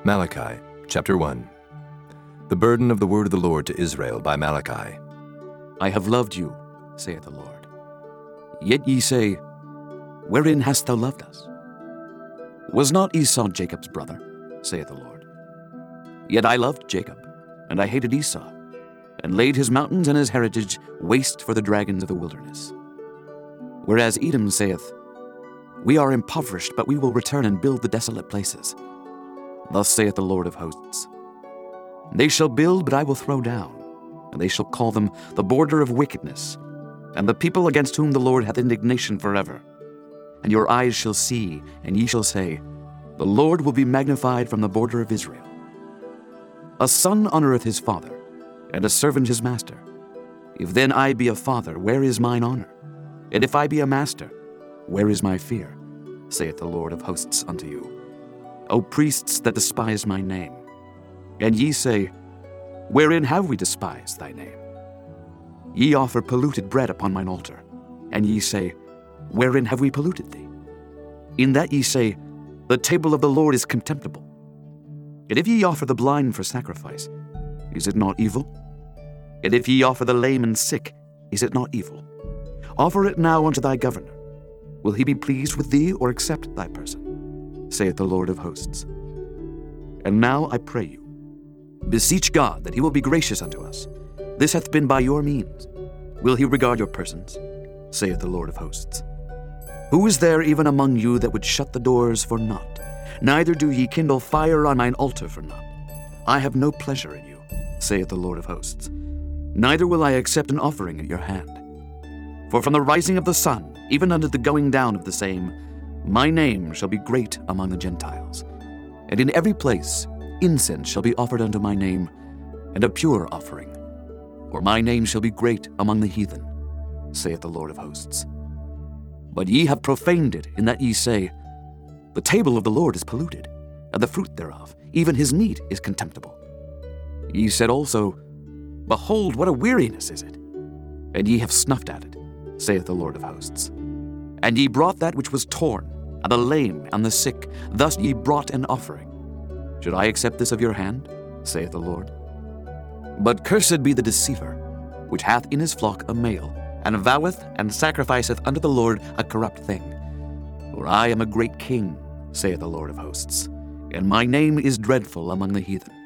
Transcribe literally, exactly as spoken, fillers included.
Malachi, chapter one. The burden of the word of the Lord to Israel by Malachi. I have loved you, saith the Lord. Yet ye say, Wherein hast thou loved us? Was not Esau Jacob's brother, saith the Lord? Yet I loved Jacob, and I hated Esau, and laid his mountains and his heritage waste for the dragons of the wilderness. Whereas Edom saith, We are impoverished, but we will return and build the desolate places. Thus saith the Lord of hosts, They shall build, but I will throw down, and they shall call them the border of wickedness, and the people against whom the Lord hath indignation forever. And your eyes shall see, and ye shall say, The Lord will be magnified from the border of Israel. A son honoureth his father, and a servant his master. If then I be a father, where is mine honour? And if I be a master, where is my fear? Saith the Lord of hosts unto you. O priests that despise my name. And ye say, Wherein have we despised thy name? Ye offer polluted bread upon mine altar. And ye say, Wherein have we polluted thee? In that ye say, The table of the Lord is contemptible. And if ye offer the blind for sacrifice, is it not evil? And if ye offer the lame and sick, is it not evil? Offer it now unto thy governor. Will he be pleased with thee, or accept thy person? Saith the Lord of hosts. And now I pray you, beseech God that he will be gracious unto us. This hath been by your means. Will he regard your persons? Saith the Lord of hosts. Who is there even among you that would shut the doors for naught? Neither do ye kindle fire on mine altar for naught. I have no pleasure in you, saith the Lord of hosts. Neither will I accept an offering at your hand. For from the rising of the sun, even unto the going down of the same, my name shall be great among the Gentiles. And in every place incense shall be offered unto my name, and a pure offering. For my name shall be great among the heathen, saith the Lord of hosts. But ye have profaned it, in that ye say, The table of the Lord is polluted, and the fruit thereof, even his meat, is contemptible. Ye said also, Behold, what a weariness is it! And ye have snuffed at it, saith the Lord of hosts. And ye brought that which was torn, and the lame, and the sick, thus ye brought an offering. Should I accept this of your hand? Saith the Lord. But cursed be the deceiver, which hath in his flock a male, and voweth and sacrificeth unto the Lord a corrupt thing. For I am a great king, saith the Lord of hosts, and my name is dreadful among the heathen.